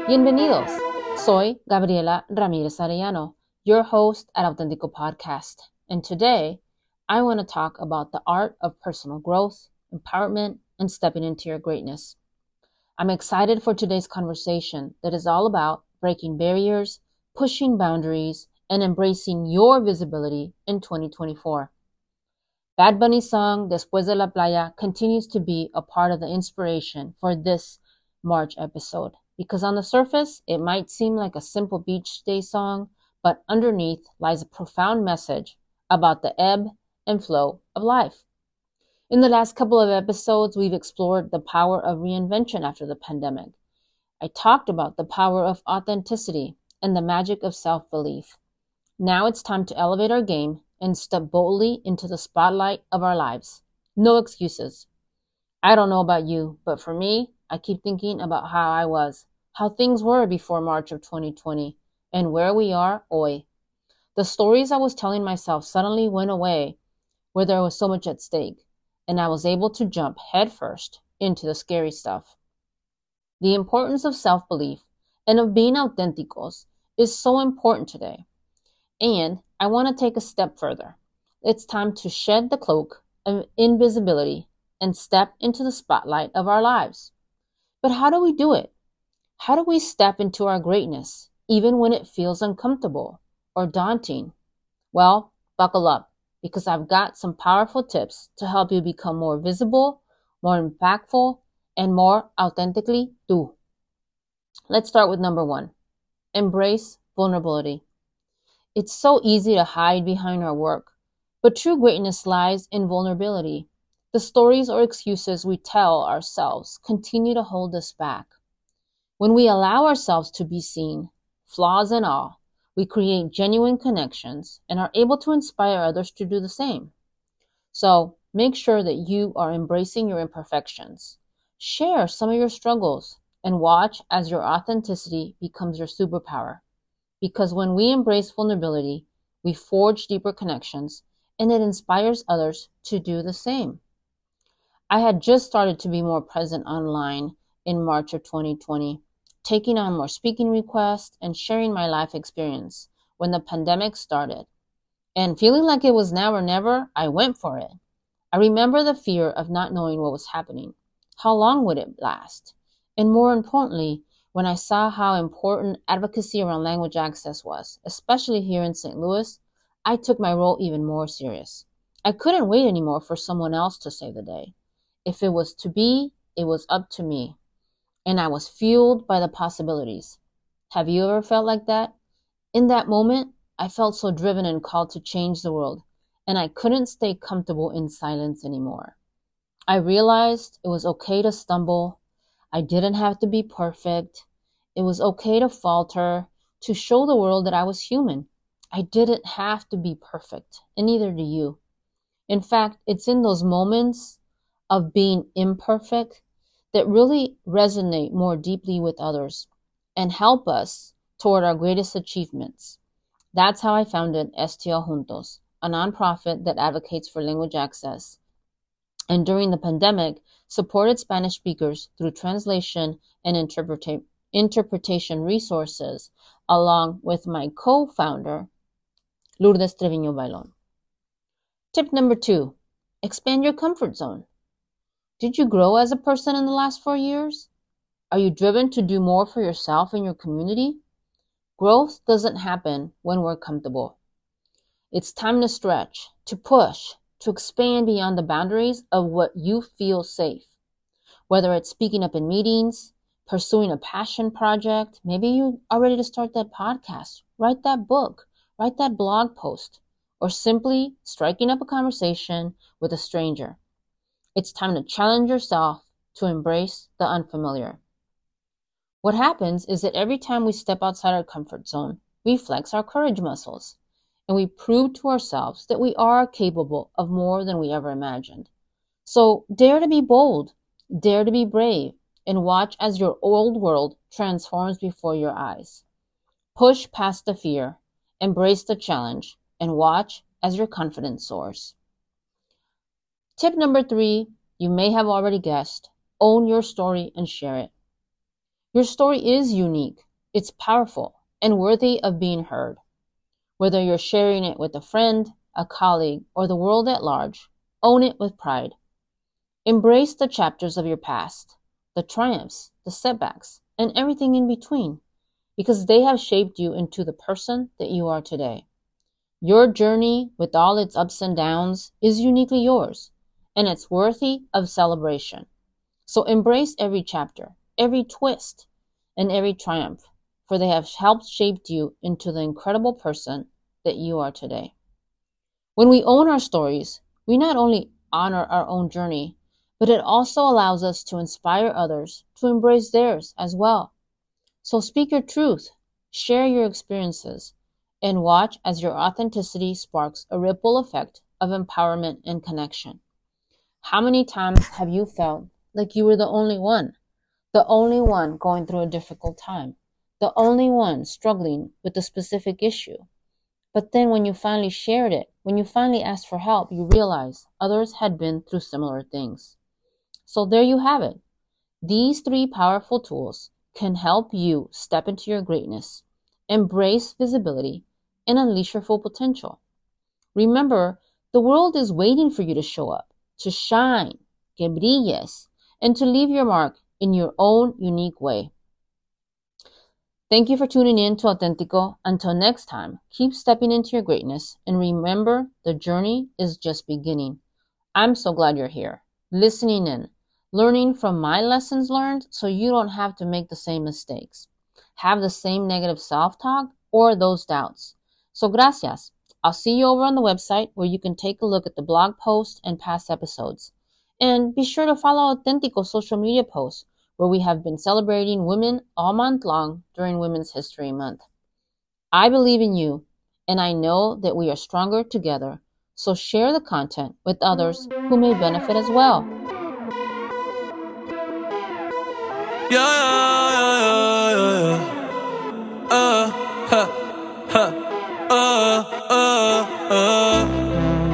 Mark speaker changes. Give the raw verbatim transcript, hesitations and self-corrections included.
Speaker 1: Bienvenidos. Soy Gabriela Ramirez Arellano, your host at Auténtico Podcast. And today, I want to talk about the art of personal growth, empowerment, and stepping into your greatness. I'm excited for today's conversation that is all about breaking barriers, pushing boundaries, and embracing your visibility in twenty twenty-four. Bad Bunny's song, Después de la Playa, continues to be a part of the inspiration for this March episode. Because on the surface, it might seem like a simple beach day song, but underneath lies a profound message about the ebb and flow of life. In the last couple of episodes, we've explored the power of reinvention after the pandemic. I talked about the power of authenticity and the magic of self-belief. Now it's time to elevate our game and step boldly into the spotlight of our lives. No excuses. I don't know about you, but for me, I keep thinking about how I was, how things were before March of twenty twenty, and where we are hoy. The stories I was telling myself suddenly went away where there was so much at stake, and I was able to jump headfirst into the scary stuff. The importance of self-belief and of being auténticos is so important today. And I want to take a step further. It's time to shed the cloak of invisibility and step into the spotlight of our lives. But how do we do it? How do we step into our greatness, even when it feels uncomfortable or daunting? Well, buckle up, because I've got some powerful tips to help you become more visible, more impactful, and more authentically tú. Let's start with number one. Embrace vulnerability. It's so easy to hide behind our work, but true greatness lies in vulnerability. The stories or excuses we tell ourselves continue to hold us back. When we allow ourselves to be seen, flaws and all, we create genuine connections and are able to inspire others to do the same. So make sure that you are embracing your imperfections. Share some of your struggles and watch as your authenticity becomes your superpower. Because when we embrace vulnerability, we forge deeper connections and it inspires others to do the same. I had just started to be more present online in March of twenty twenty, taking on more speaking requests and sharing my life experience when the pandemic started. And feeling like it was now or never, I went for it. I remember the fear of not knowing what was happening. How long would it last? And more importantly, when I saw how important advocacy around language access was, especially here in Saint Louis, I took my role even more serious. I couldn't wait anymore for someone else to save the day. If it was to be, it was up to me. And I was fueled by the possibilities. Have you ever felt like that? In that moment, I felt so driven and called to change the world, and I couldn't stay comfortable in silence anymore. I realized it was okay to stumble. I didn't have to be perfect. It was okay to falter, to show the world that I was human. I didn't have to be perfect, and neither do you. In fact, it's in those moments of being imperfect that really resonate more deeply with others and help us toward our greatest achievements. That's how I founded S T L Juntos, a nonprofit that advocates for language access. And during the pandemic, supported Spanish speakers through translation and interpreta- interpretation resources, along with my co-founder, Lourdes Treviño Bailón. Tip number two, expand your comfort zone. Did you grow as a person in the last four years? Are you driven to do more for yourself and your community? Growth doesn't happen when we're comfortable. It's time to stretch, to push, to expand beyond the boundaries of what you feel safe. Whether it's speaking up in meetings, pursuing a passion project, maybe you are ready to start that podcast, write that book, write that blog post, or simply striking up a conversation with a stranger. It's time to challenge yourself to embrace the unfamiliar. What happens is that every time we step outside our comfort zone, we flex our courage muscles, and we prove to ourselves that we are capable of more than we ever imagined. So dare to be bold, dare to be brave, and watch as your old world transforms before your eyes. Push past the fear, embrace the challenge, and watch as your confidence soars. Tip number three, you may have already guessed, own your story and share it. Your story is unique, it's powerful, and worthy of being heard. Whether you're sharing it with a friend, a colleague, or the world at large, own it with pride. Embrace the chapters of your past, the triumphs, the setbacks, and everything in between, because they have shaped you into the person that you are today. Your journey, with all its ups and downs, is uniquely yours, and it's worthy of celebration. So embrace every chapter, every twist, and every triumph, for they have helped shape you into the incredible person that you are today. When we own our stories, we not only honor our own journey, but it also allows us to inspire others to embrace theirs as well. So speak your truth, share your experiences, and watch as your authenticity sparks a ripple effect of empowerment and connection. How many times have you felt like you were the only one, the only one going through a difficult time, the only one struggling with a specific issue? But then when you finally shared it, when you finally asked for help, you realize others had been through similar things. So there you have it. These three powerful tools can help you step into your greatness, embrace visibility, and unleash your full potential. Remember, the world is waiting for you to show up, to shine, que brilles, and to leave your mark in your own unique way. Thank you for tuning in to Auténtico. Until next time, keep stepping into your greatness, and remember, the journey is just beginning. I'm so glad you're here, listening in, learning from my lessons learned so you don't have to make the same mistakes, have the same negative self-talk, or those doubts. So gracias. I'll see you over on the website where you can take a look at the blog post and past episodes. And be sure to follow Auténtico social media posts where we have been celebrating women all month long during Women's History Month. I believe in you, and I know that we are stronger together. So share the content with others who may benefit as well.
Speaker 2: Yeah.